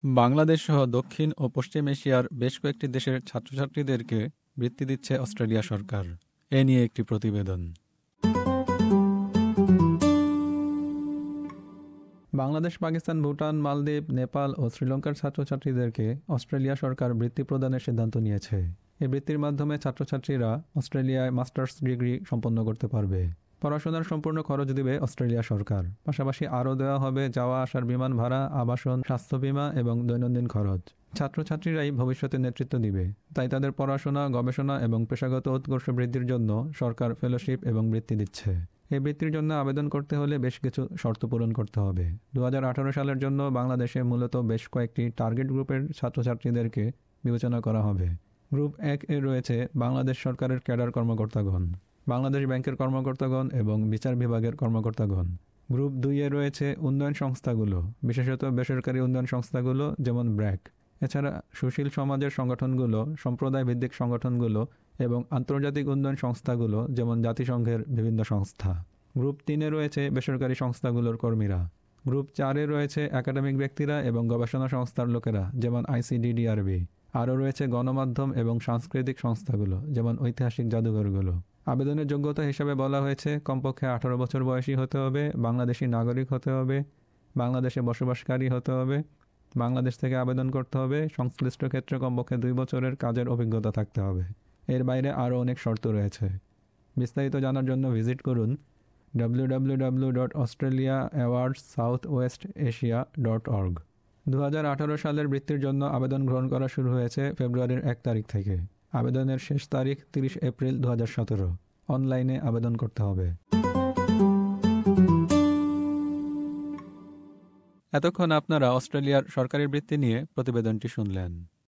বাংলাদেশসহ দক্ষিণ ও পশ্চিম এশিয়ার বেশ কয়েকটি দেশের ছাত্রছাত্রীদেরকে বৃত্তি দিচ্ছে অস্ট্রেলিয়া সরকার। এ নিয়ে একটি প্রতিবেদন। বাংলাদেশ, পাকিস্তান, ভুটান, মালদ্বীপ, নেপাল ও শ্রীলঙ্কার ছাত্রছাত্রীদেরকে অস্ট্রেলিয়া সরকার বৃত্তি প্রদানের সিদ্ধান্ত নিয়েছে। এই বৃত্তির মাধ্যমে ছাত্রছাত্রীরা অস্ট্রেলিয়ায় মাস্টার্স ডিগ্রি সম্পন্ন করতে পারবে। পড়াশোনার সম্পূর্ণ খরচ দিবে অস্ট্রেলিয়া সরকার। পাশাপাশি আরও দেওয়া হবে যাওয়া আসার বিমান ভাড়া, আবাসন, স্বাস্থ্য বীমা এবং দৈনন্দিন খরচ। ছাত্রছাত্রীরাই ভবিষ্যতে নেতৃত্ব দিবে, তাই তাদের পড়াশোনা, গবেষণা এবং পেশাগত উৎকর্ষ বৃদ্ধির জন্য সরকার ফেলোশিপ এবং বৃত্তি দিচ্ছে। এই বৃত্তির জন্য আবেদন করতে হলে বেশ কিছু শর্ত পূরণ করতে হবে। 2018 সালের জন্য বাংলাদেশে মূলত বেশ কয়েকটি টার্গেট গ্রুপের ছাত্রছাত্রীদেরকে বিবেচনা করা হবে। গ্রুপ 1-এ রয়েছে বাংলাদেশ সরকারের ক্যাডার কর্মকর্তাগণ, বাংলাদেশ ব্যাংকের কর্মকর্তাগণ এবং বিচার বিভাগের কর্মকর্তাগণ। গ্রুপ 2-এ রয়েছে উন্নয়ন সংস্থাগুলো, বিশেষত বেসরকারি উন্নয়ন সংস্থাগুলো যেমন ব্র্যাক। এছাড়া সুশীল সমাজের সংগঠনগুলো, সম্প্রদায় ভিত্তিক সংগঠনগুলো এবং আন্তর্জাতিক উন্নয়ন সংস্থাগুলো যেমন জাতিসংঘের বিভিন্ন সংস্থা। গ্রুপ 3-এ রয়েছে বেসরকারি সংস্থাগুলোর কর্মীরা। গ্রুপ 4-এ রয়েছে একাডেমিক ব্যক্তিরা এবং গবেষণা সংস্থার লোকেরা যেমন ICDDRB। আরও রয়েছে গণমাধ্যম এবং সাংস্কৃতিক সংস্থাগুলো যেমন ঐতিহাসিক জাদুঘরগুলো। আবেদনের যোগ্যতা হিসাবে বলা হয়েছে কমপক্ষে 18 বছর বয়সী হতে হবে, বাংলাদেশি নাগরিক হতে হবে, বাংলাদেশে বসবাসকারী হতে হবে, বাংলাদেশ থেকে আবেদন করতে হবে, সংশ্লিষ্ট ক্ষেত্রে কমপক্ষে 2 বছরের কাজের অভিজ্ঞতা থাকতে হবে। এর বাইরে আরও অনেক শর্ত রয়েছে। বিস্তারিত জানার জন্য ভিজিট করুন www.australiaawardsSouthwestAsia.org। 2018 সালের বৃত্তির জন্য আবেদন গ্রহণ করা শুরু হয়েছে ফেব্রুয়ারির 1 তারিখ থেকে। আবেদনের শেষ তারিখ 30 এপ্রিল 2017। অনলাইনে আবেদন করতে হবে। এতক্ষণ আপনারা অস্ট্রেলিয়ার সরকারি বৃত্তি নিয়ে প্রতিবেদনটি শুনলেন।